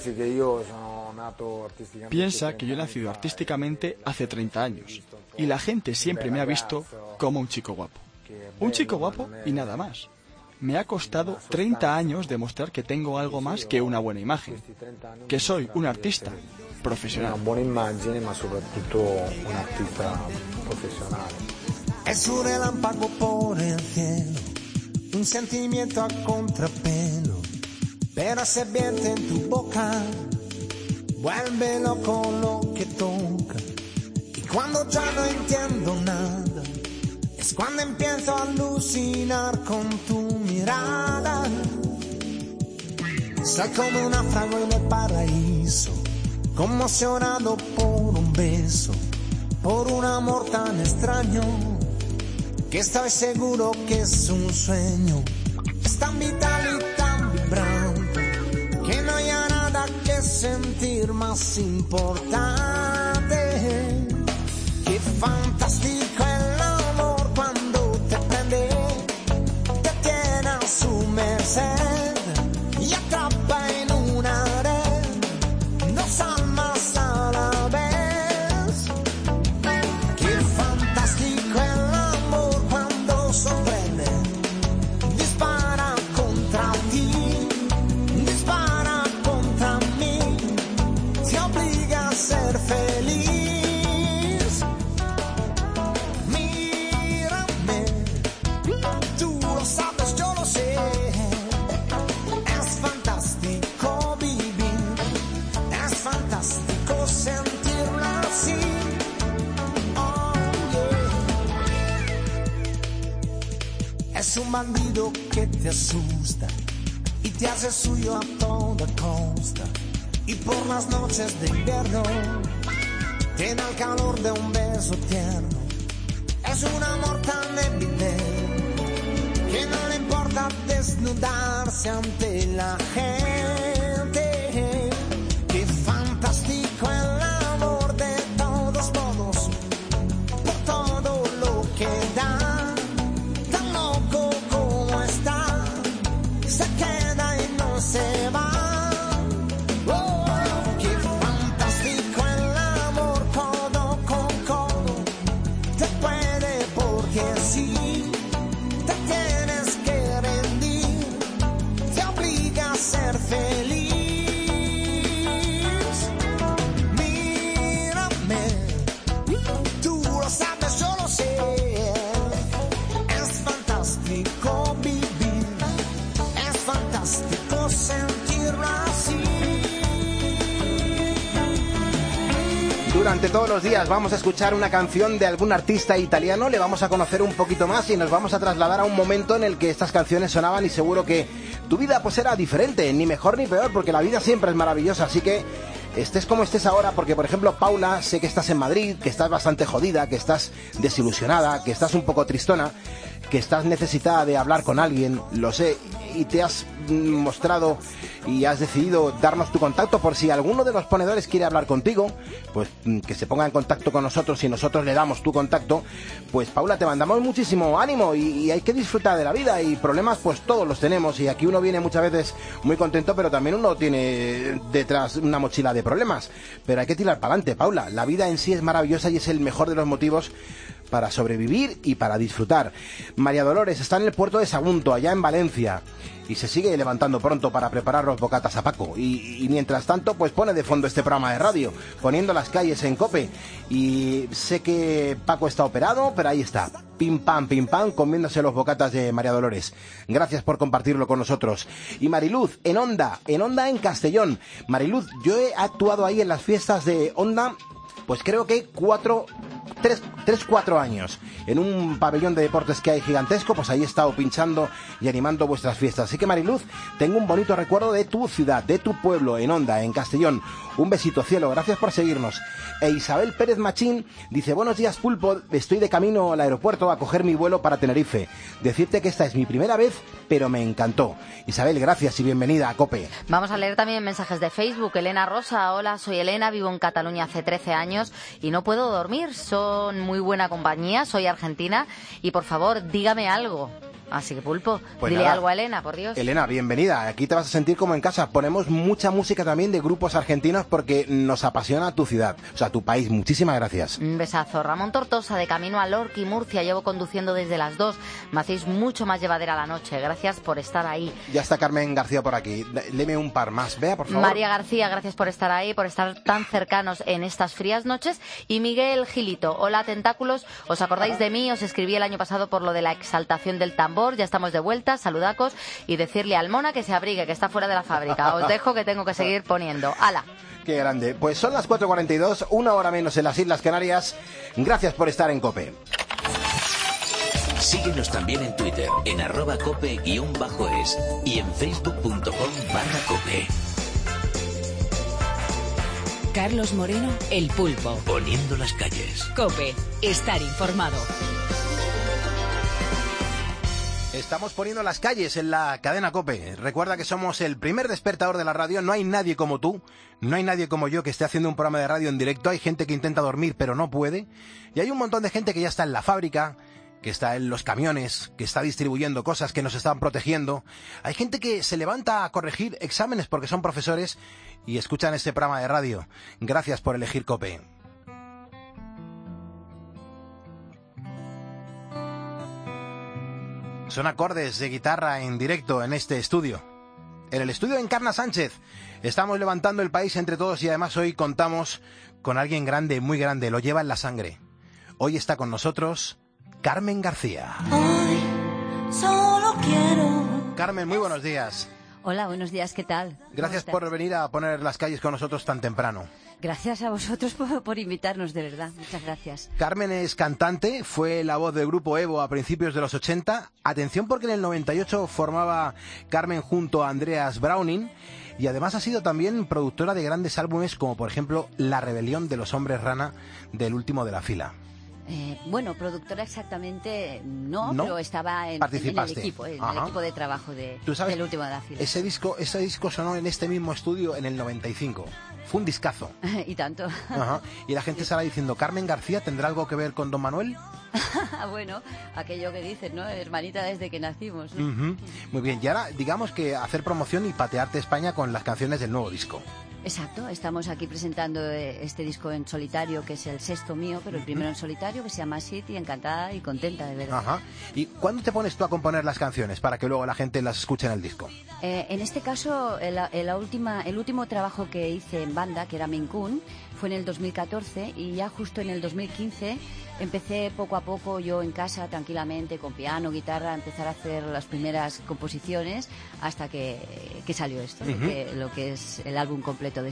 Piensa que yo he nacido artísticamente hace treinta años y la gente siempre me ha visto como un chico guapo. Un chico guapo y nada más. Me ha costado treinta años demostrar que tengo algo más que una buena imagen, que soy un artista profesional. Una buena imagen, ma soprattutto un artista profesional. Es un relámpago por el cielo, un sentimiento a contrapelo, pero se vierte en tu boca, vuelve loco lo que toca. Y cuando ya no entiendo nada, es cuando empiezo a alucinar con tu mirada. Soy como una fragua en el paraíso, conmocionado por un beso, por un amor tan extraño, que estoy seguro que es un sueño. Es tan vital y tan vibrante, que no hay nada que sentir más importante. Qué fantástico el amor cuando te prende, te tiene a su merced y atrapa en una red dos almas a la vez. Qué fantástico el amor cuando sorprende, dispara contra ti, dispara contra mí, te obliga a ser feliz. Mírame, tú lo sabes, yo lo sé. Es fantástico vivir, es fantástico sentirlo así. Oh, yeah. Es un bandido que te asusta y te hace suyo a toda costa. Y por las noches de invierno te da el calor de un beso tierno. Es un amor tan evidente que no le importa desnudarse ante la gente. Qué fantástico el amor de todos modos, por todo lo que da. Tan loco como está, se queda y no se va. Oh, qué fantástico el amor, codo con codo, te puede porque sí, te tienes que rendir, te obliga a ser feliz. durante todos los días vamos a escuchar una canción de algún artista italiano, le vamos a conocer un poquito más y nos vamos a trasladar a un momento en el que estas canciones sonaban y seguro que tu vida pues era diferente, ni mejor ni peor, porque la vida siempre es maravillosa, así que estés como estés ahora, porque por ejemplo Paula, sé que estás en Madrid, que estás bastante jodida, que estás desilusionada, que estás un poco tristona, que estás necesitada de hablar con alguien, lo sé, y te has mostrado y has decidido darnos tu contacto por si alguno de los ponedores quiere hablar contigo, pues que se ponga en contacto con nosotros y nosotros le damos tu contacto. Pues Paula, te mandamos muchísimo ánimo y, y hay que disfrutar de la vida, y problemas pues todos los tenemos, y aquí uno viene muchas veces muy contento, pero también uno tiene detrás una mochila de problemas, pero hay que tirar para adelante, Paula. La vida en sí es maravillosa y es el mejor de los motivos para sobrevivir y para disfrutar. María Dolores está en el puerto de Sagunto, allá en Valencia, y se sigue levantando pronto para preparar los bocatas a Paco, y, y mientras tanto pues pone de fondo este programa de radio, poniendo las calles en COPE, y sé que Paco está operado, pero ahí está, pim pam, pim pam, comiéndose los bocatas de María Dolores. Gracias por compartirlo con nosotros. Y Mariluz, en Onda, en Onda en Castellón. Mariluz, yo he actuado ahí en las fiestas de Onda, pues creo que cuatro, tres, tres, cuatro años, en un pabellón de deportes que hay gigantesco, pues ahí he estado pinchando y animando vuestras fiestas. Así que Mariluz, tengo un bonito recuerdo de tu ciudad, de tu pueblo, en Onda, en Castellón. Un besito, cielo, gracias por seguirnos. E Isabel Pérez Machín dice: buenos días, Pulpo, estoy de camino al aeropuerto a coger mi vuelo para Tenerife. Decirte que esta es mi primera vez, pero me encantó. Isabel, gracias y bienvenida a COPE. Vamos a leer también mensajes de Facebook. Elena Rosa: hola, soy Elena, vivo en Cataluña hace trece años y no puedo dormir, son muy buena compañía, soy argentina y por favor, dígame algo. Así que Pulpo, pues dile nada, algo a Elena, por Dios. Elena, bienvenida. Aquí te vas a sentir como en casa. Ponemos mucha música también de grupos argentinos porque nos apasiona tu ciudad, o sea, tu país. Muchísimas gracias. Un besazo. Ramón Tortosa, de camino a Lorca, Murcia. Llevo conduciendo desde las dos. Me hacéis mucho más llevadera la noche. Gracias por estar ahí. Ya está Carmen García por aquí. Léeme un par más. Vea, por favor. María García, gracias por estar ahí, por estar tan cercanos en estas frías noches. Y Miguel Gilito: hola, tentáculos. ¿Os acordáis de mí? Os escribí el año pasado por lo de la exaltación del tambor. Ya estamos de vuelta. Saludacos y decirle al Mona que se abrigue, que está fuera de la fábrica. Os dejo, que tengo que seguir poniendo. ¡Hala! ¡Qué grande! Pues son las cuatro cuarenta y dos, una hora menos en las Islas Canarias. Gracias por estar en COPE. Síguenos también en Twitter, en arroba cope guión bajo es, y en facebook.com barra cope. Carlos Moreno, El Pulpo. Poniendo las calles. COPE, estar informado. Estamos poniendo las calles en la cadena COPE. Recuerda que somos el primer despertador de la radio. No hay nadie como tú, no hay nadie como yo que esté haciendo un programa de radio en directo. Hay gente que intenta dormir pero no puede. Y hay un montón de gente que ya está en la fábrica, que está en los camiones, que está distribuyendo cosas, que nos están protegiendo. Hay gente que se levanta a corregir exámenes porque son profesores y escuchan este programa de radio. Gracias por elegir COPE. Son acordes de guitarra en directo en este estudio. En el estudio de Encarna Sánchez. Estamos levantando el país entre todos y además hoy contamos con alguien grande, muy grande. Lo lleva en la sangre. Hoy está con nosotros Carmen García. Hoy solo quiero... Carmen, muy buenos días. Hola, buenos días, ¿qué tal? Gracias por venir a poner las calles con nosotros tan temprano. Gracias a vosotros por, por invitarnos, de verdad. Muchas gracias. Carmen es cantante, fue la voz del grupo Evo a principios de los ochenta. Atención, porque en el noventa y ocho formaba Carmen junto a Andreas Browning. Y además ha sido también productora de grandes álbumes como por ejemplo La rebelión de los hombres rana, del último de la fila. Eh, bueno, productora exactamente no, ¿No? pero estaba en, en el equipo, en Ajá. el equipo de trabajo de, ¿Tú sabes? del último de la fila. Ese disco, ese disco sonó en este mismo estudio en el noventa y cinco. Fue un discazo. Y tanto. Ajá. Y la gente estará diciendo, ¿Carmen García tendrá algo que ver con Don Manuel? Bueno, aquello que dicen, ¿no? Hermanita desde que nacimos, ¿no? Uh-huh. Muy bien, y ahora digamos que hacer promoción y patearte España con las canciones del nuevo disco. Exacto, estamos aquí presentando este disco en solitario, que es el sexto mío, pero el primero en solitario, que se llama City, encantada y contenta, de verdad. Ajá. ¿Y cuándo te pones tú a componer las canciones para que luego la gente las escuche en el disco? Eh, en este caso, el, el, la última, el último trabajo que hice en banda, que era Maine Coon, fue en el dos mil catorce y ya justo en el dos mil quince empecé poco a poco yo en casa, tranquilamente, con piano, guitarra, a empezar a hacer las primeras composiciones hasta que, que salió esto, Uh-huh. que, lo que es el álbum completo de Sid.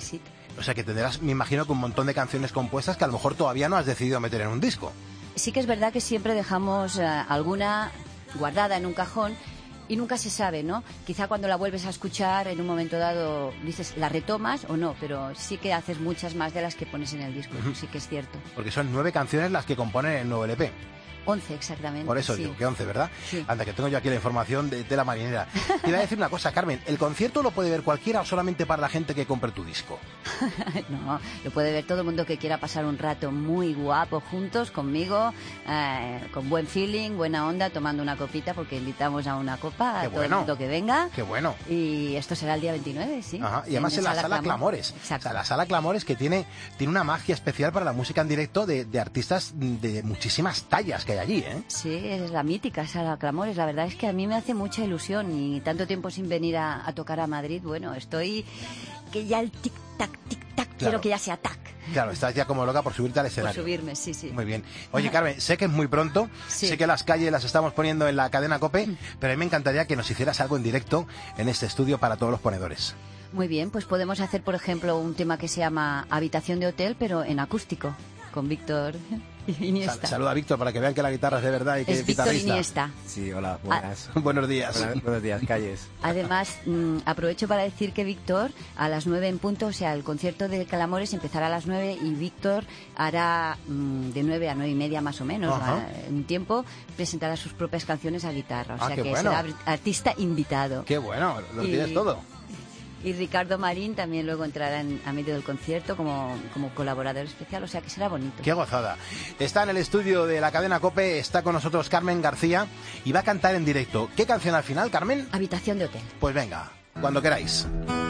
O sea que tendrás, me imagino, que un montón de canciones compuestas que a lo mejor todavía no has decidido meter en un disco. Sí que es verdad que siempre dejamos eh, alguna guardada en un cajón y nunca se sabe, ¿no? Quizá cuando la vuelves a escuchar en un momento dado dices, ¿la retomas o no? Pero sí que haces muchas más de las que pones en el disco, uh-huh. Sí que es cierto. Porque son nueve canciones las que componen el nuevo L P. Once, exactamente. Por eso sí. digo que once, ¿verdad? Sí. Anda, que tengo yo aquí la información de, de la marinera. Te iba a decir una cosa, Carmen. ¿El concierto lo puede ver cualquiera o solamente para la gente que compre tu disco? No, lo puede ver todo el mundo que quiera pasar un rato muy guapo juntos conmigo, eh, con buen feeling, buena onda, tomando una copita, porque invitamos a una copa a Qué todo bueno. el mundo que venga. Qué bueno. Y esto será el día veintinueve, sí. Ajá. Y además en, en la sala, sala Clamores. Exacto. O sea, la sala Clamores que tiene, tiene una magia especial para la música en directo de, de artistas de muchísimas tallas que hay allí, ¿eh? Sí, es la mítica sala Clamores. La verdad es que a mí me hace mucha ilusión y tanto tiempo sin venir a, a tocar a Madrid, bueno, estoy que ya el tic-tac, tic-tac, claro. Quiero que ya sea tac. Claro, estás ya como loca por subirte al escenario. Por subirme, sí, sí. Muy bien. Oye, Carmen, sé que es muy pronto, sí. Sé que las calles las estamos poniendo en la cadena COPE, pero a mí me encantaría que nos hicieras algo en directo en este estudio para todos los ponedores. Muy bien, pues podemos hacer, por ejemplo, un tema que se llama Habitación de Hotel, pero en acústico, con Víctor Iniesta. Sal, saluda a Víctor para que vean que la guitarra es de verdad y que es es Víctor guitarrista. Iniesta. Sí, hola, buenas. Ah, buenos días. Buenas, buenos días, calles. Además, mmm, aprovecho para decir que Víctor, a las nueve en punto, o sea, el concierto de Clamores empezará a las nueve y Víctor hará mmm, de nueve a nueve y media más o menos, ¿va? En un tiempo, presentará sus propias canciones a guitarra. O ah, sea que bueno. será artista invitado. Qué bueno, lo y... tienes todo. Y Ricardo Marín también luego entrará en, a medio del concierto como, como colaborador especial, o sea que será bonito. ¡Qué gozada! Está en el estudio de la cadena COPE, está con nosotros Carmen García y va a cantar en directo. ¿Qué canción al final, Carmen? Habitación de Hotel. Pues venga, cuando queráis.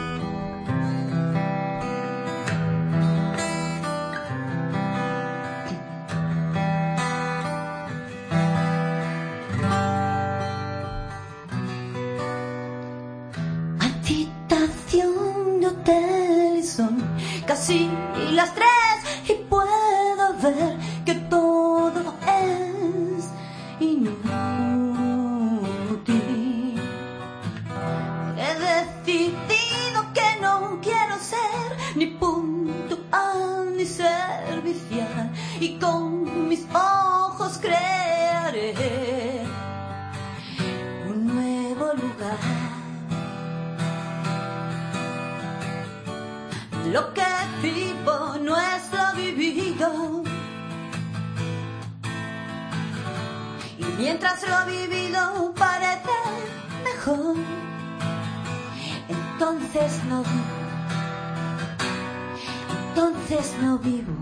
Son casi las tres y puedo ver que todo es inútil. He decidido que no quiero ser ni puntual ni servicial y con mis ojos crearé un nuevo lugar. Lo que vivo no es lo vivido. Y mientras lo vivido parece mejor, entonces no vivo. Entonces no vivo.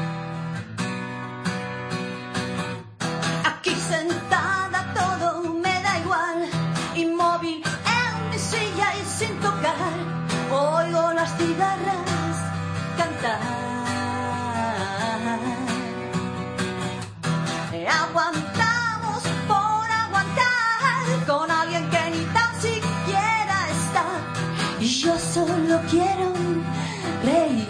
Aquí sentada todo me da igual, inmóvil en mi silla y sin tocar, oigo las cigarras cantar. Aguantamos por aguantar con alguien que ni tan siquiera está. Y yo solo quiero reír.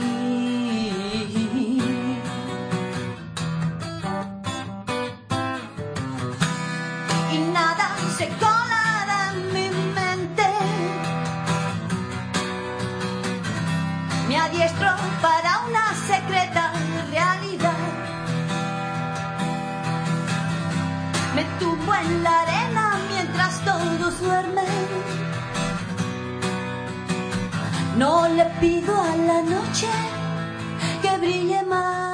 Y nada se colará en mi mente. Me adiestro para una secreta realidad. Me tumbo en la arena mientras todos duermen. No le pido a la noche que brille más.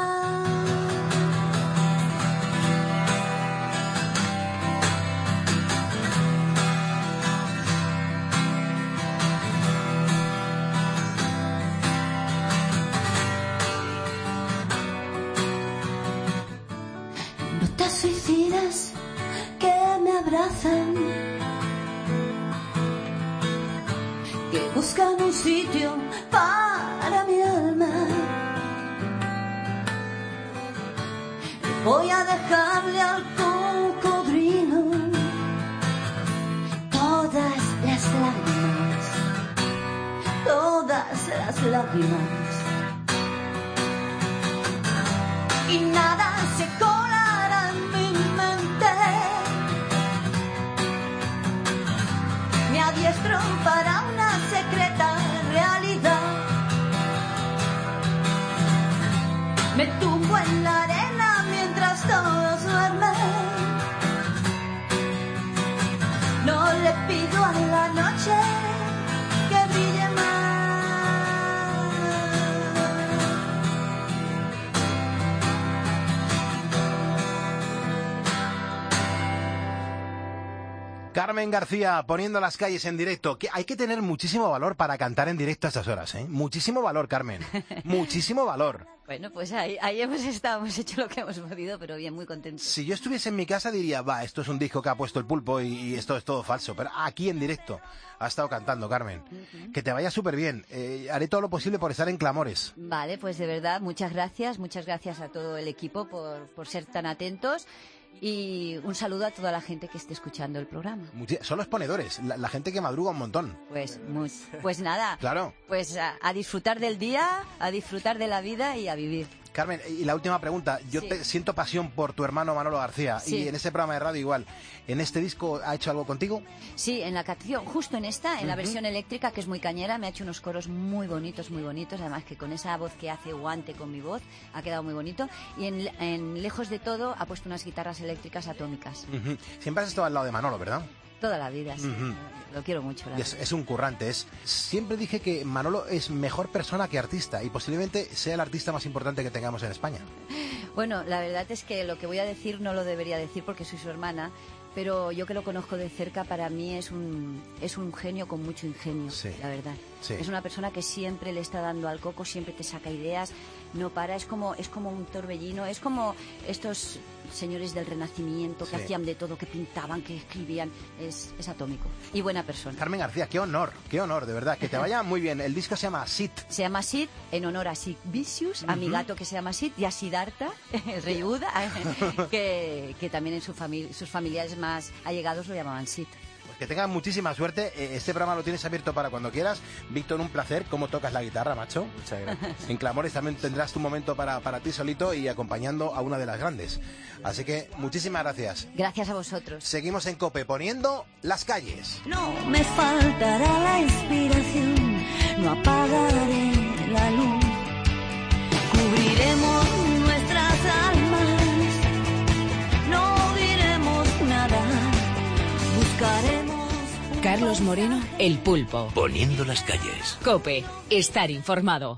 Suicidas que me abrazan, que buscan un sitio para mi alma. Voy a dejarle al cocodrilo todas las lágrimas, todas las lágrimas. Y nada se colará en mi mente. Me adiestro para una secreta realidad. tumbo en la arena mientras todos duermen. No le pido a la noche que brille más. Carmen García poniendo las calles en directo. Que hay que tener muchísimo valor para cantar en directo a estas horas, ¿eh? Muchísimo valor, Carmen. Muchísimo valor. Bueno, pues ahí, ahí hemos estado, hemos hecho lo que hemos podido, pero bien, muy contentos. Si yo estuviese en mi casa diría, va, esto es un disco que ha puesto el Pulpo y, y esto es todo falso. Pero aquí en directo ha estado cantando, Carmen. Uh-huh. Que te vaya súper bien. Eh, haré todo lo posible por estar en Clamores. Vale, pues de verdad, muchas gracias. Muchas gracias a todo el equipo por, por ser tan atentos. Y un saludo a toda la gente que esté escuchando el programa. Muchi- son los ponedores, la, la gente que madruga un montón. Pues, muy, pues nada, Claro. pues a, a disfrutar del día, a disfrutar de la vida y a vivir. Carmen, y la última pregunta. Yo Sí. te siento pasión por tu hermano Manolo García. Sí. Y en ese programa de radio igual. ¿En este disco ha hecho algo contigo? Sí, en la canción, justo en esta, en la Ujú. versión eléctrica, que es muy cañera, me ha hecho unos coros muy bonitos, muy bonitos. Además que con esa voz que hace guante con mi voz, ha quedado muy bonito. Y en, en Lejos de todo ha puesto unas guitarras eléctricas atómicas. Ujú. Siempre has estado al lado de Manolo, ¿verdad? Toda la vida, sí. Ujú. Lo quiero mucho, la Y es, verdad. es un currante. Es, siempre dije que Manolo es mejor persona que artista y posiblemente sea el artista más importante que tengamos en España. Bueno, la verdad es que lo que voy a decir no lo debería decir porque soy su hermana, pero yo que lo conozco de cerca, para mí es un, es un genio con mucho ingenio, Sí. la verdad. Sí. Es una persona que siempre le está dando al coco, siempre te saca ideas, no para, es como, es como un torbellino, es como estos señores del Renacimiento que Sí. hacían de todo, que pintaban, que escribían, es, es atómico y buena persona. Carmen García, qué honor, qué honor, de verdad. Que te vaya muy bien. El disco se llama Sit. Se llama Sid en honor a Sid Vicious, a mi Ujú. gato que se llama Sid, y a Siddhartha, el rey Buda, que, que también en su famili- sus familiares más allegados lo llamaban Sid. Pues que tengas muchísima suerte. Eh, Este programa lo tienes abierto para cuando quieras. Víctor, un placer. ¿Cómo tocas la guitarra, macho? Muchas gracias. En Clamores también tendrás tu momento para, para ti solito y acompañando a una de las grandes. Así que muchísimas gracias. Gracias a vosotros. Seguimos en COPE poniendo las calles. No me faltará la inspiración, no apagaré la luz. Cubriremos nuestras almas, no diremos nada, buscaremos. Carlos Moreno, El Pulpo. Poniendo las calles. COPE. Estar informado.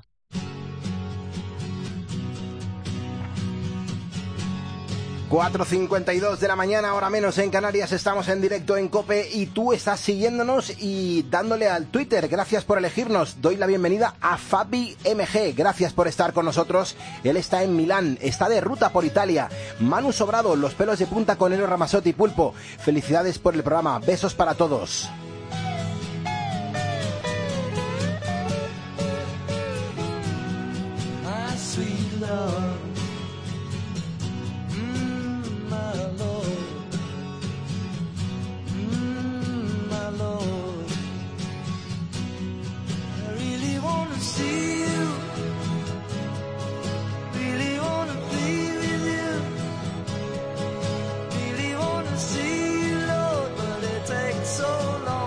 cuatro cincuenta y dos de la mañana, hora menos en Canarias, estamos en directo en COPE y tú estás siguiéndonos y dándole al Twitter. Gracias por elegirnos. Doy la bienvenida a Fabi M G. Gracias por estar con nosotros. Él está en Milán, está de ruta por Italia. Manu Sobrado, los pelos de punta con Eno Ramazzotti. Pulpo, felicidades por el programa. Besos para todos. My sweet love, mm, my Lord, mm, my Lord. I really wanna see you, really wanna be with you, really wanna see you, Lord, but it takes so long.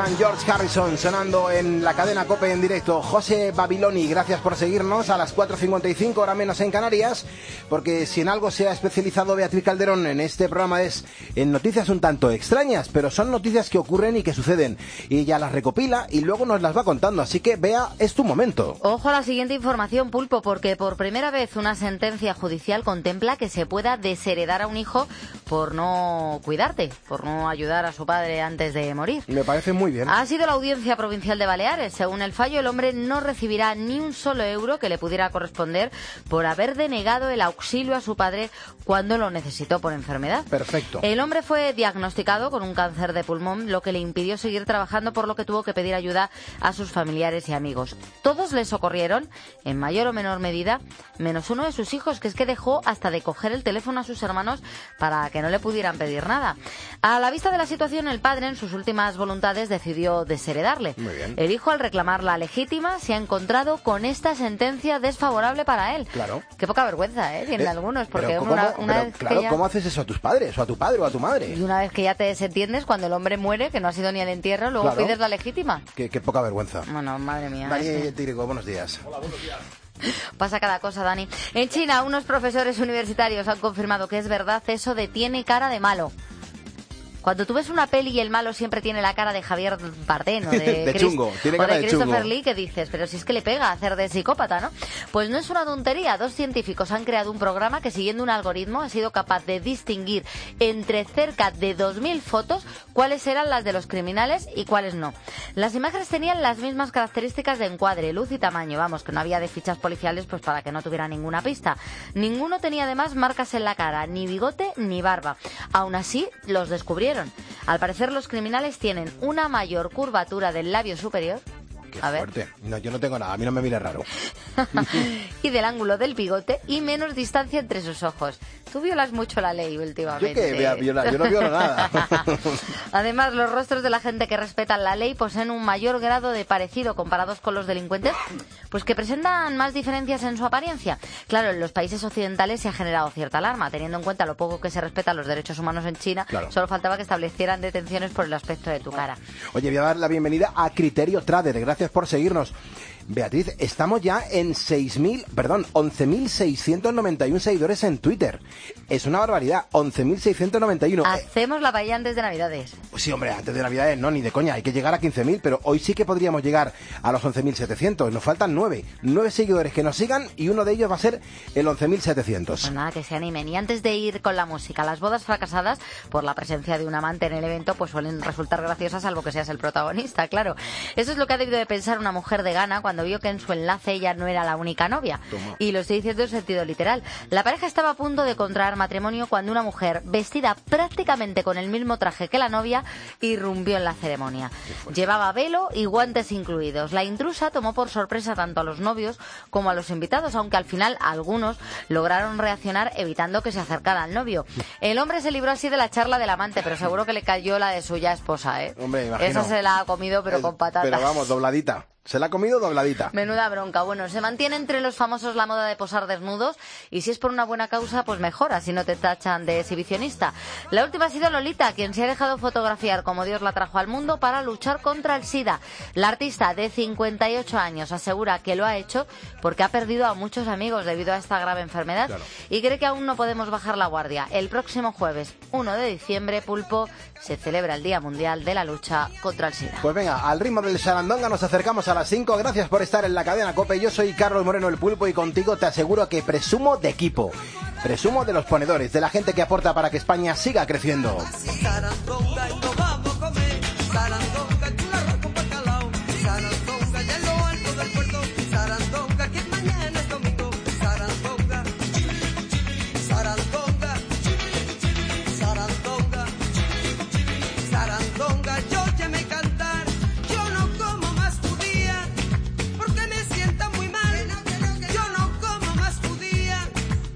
San George Harrison sonando en la cadena COPE en directo. José Babiloni, gracias por seguirnos a las cuatro cincuenta y cinco, hora menos en Canarias, porque si en algo se ha especializado Beatriz Calderón en este programa es en noticias un tanto extrañas, pero son noticias que ocurren y que suceden. Y ella las recopila y luego nos las va contando, así que Bea, es tu momento. Ojo a la siguiente información, Pulpo, porque por primera vez una sentencia judicial contempla que se pueda desheredar a un hijo por no cuidarte, por no ayudar a su padre antes de morir. Me parece muy bien. Ha sido la Audiencia Provincial de Baleares. Según el fallo, el hombre no recibirá ni un solo euro que le pudiera corresponder por haber denegado el auxilio a su padre cuando lo necesitó por enfermedad. Perfecto. El hombre fue diagnosticado con un cáncer de pulmón, lo que le impidió seguir trabajando, por lo que tuvo que pedir ayuda a sus familiares y amigos. Todos le socorrieron, en mayor o menor medida, menos uno de sus hijos, que es que dejó hasta de coger el teléfono a sus hermanos para que no le pudieran pedir nada. A la vista de la situación, el padre, en sus últimas voluntades, decidió desheredarle. Muy bien. El hijo, al reclamar la legítima, se ha encontrado con esta sentencia desfavorable para él. Claro. Qué poca vergüenza, ¿eh? Tienen Eh, algunos, porque pero una, ¿cómo, una pero, vez claro, que ya... ¿cómo haces eso a tus padres, o a tu padre, o a tu madre? Y una vez que ya te desentiendes, cuando el hombre muere, que no ha sido ni el entierro, luego Claro. pides la legítima. Qué, qué poca vergüenza. Bueno, madre mía. Dani es que Tírico, buenos días. pasa cada cosa, Dani. En China, unos profesores universitarios han confirmado que es verdad eso de tiene cara de malo. Cuando tú ves una peli y el malo siempre tiene la cara de Javier Bardem o de, De Chris- chungo, tiene o cara de de Christopher chungo. Lee, que dices, pero si es que le pega hacer de psicópata, ¿no? Pues no es una tontería. Dos científicos han creado un programa que, siguiendo un algoritmo, ha sido capaz de distinguir entre cerca de dos mil fotos cuáles eran las de los criminales y cuáles no. Las imágenes tenían las mismas características de encuadre, luz y tamaño. Vamos, que no había de fichas policiales pues para que no tuviera ninguna pista. Ninguno tenía además marcas en la cara, ni bigote ni barba. Aún así, los descubrieron. Al parecer, los criminales tienen una mayor curvatura del labio superior. Qué A ver. fuerte. No, yo no tengo nada, a mí no me mire raro. Y del ángulo del bigote y menos distancia entre sus ojos. Tú violas mucho la ley últimamente. ¿Yo qué voy a violar? Yo no violo nada. Además, los rostros de la gente que respeta la ley poseen un mayor grado de parecido comparados con los delincuentes, pues que presentan más diferencias en su apariencia. Claro, en los países occidentales se ha generado cierta alarma, teniendo en cuenta lo poco que se respetan los derechos humanos en China. Claro. Solo faltaba que establecieran detenciones por el aspecto de tu cara. Oye, voy a dar la bienvenida a Criterio Trader. Gracias por seguirnos. Beatriz, estamos ya en seis mil, perdón, once mil seiscientos noventa y uno seguidores en Twitter. Es una barbaridad, once mil seiscientos noventa y uno. Hacemos la paella antes de Navidades. Pues sí, hombre, antes de Navidades no, ni de coña, hay que llegar a quince mil, pero hoy sí que podríamos llegar a los once mil setecientos. Nos faltan nueve, nueve seguidores que nos sigan y uno de ellos va a ser el once mil setecientos. Pues nada, que se animen. Y antes de ir con la música, las bodas fracasadas por la presencia de un amante en el evento pues suelen resultar graciosas, salvo que seas el protagonista, claro. Eso es lo que ha debido de pensar una mujer de Ghana cuando vio que en su enlace ella no era la única novia. Toma. Y lo estoy diciendo en sentido literal. La pareja estaba a punto de contraer matrimonio cuando una mujer, vestida prácticamente con el mismo traje que la novia, irrumpió en la ceremonia. Llevaba velo y guantes incluidos. La intrusa tomó por sorpresa tanto a los novios como a los invitados, aunque al final algunos lograron reaccionar evitando que se acercara al novio. El hombre se libró así de la charla del amante, pero seguro que le cayó la de su ya esposa, ¿eh? Hombre, imagino. Esa se la ha comido, pero Es- con patatas. Pero vamos, dobladita. Se la ha comido dobladita. Menuda bronca. Bueno, se mantiene entre los famosos la moda de posar desnudos y si es por una buena causa, pues mejor, así no te tachan de exhibicionista. La última ha sido Lolita, quien se ha dejado fotografiar como Dios la trajo al mundo para luchar contra el SIDA. La artista de cincuenta y ocho años asegura que lo ha hecho porque ha perdido a muchos amigos debido a esta grave enfermedad. Claro. Y cree que aún no podemos bajar la guardia. El próximo jueves, uno de diciembre, Pulpo, se celebra el Día Mundial de la Lucha contra el SIDA. Pues venga, al ritmo del Sarandonga nos acercamos a las cinco. Gracias por estar en la cadena COPE. Yo soy Carlos Moreno, el Pulpo, y contigo te aseguro que presumo de equipo. Presumo de los ponedores, de la gente que aporta para que España siga creciendo. Sarandonga y nos vamos a comer. Sarandonga.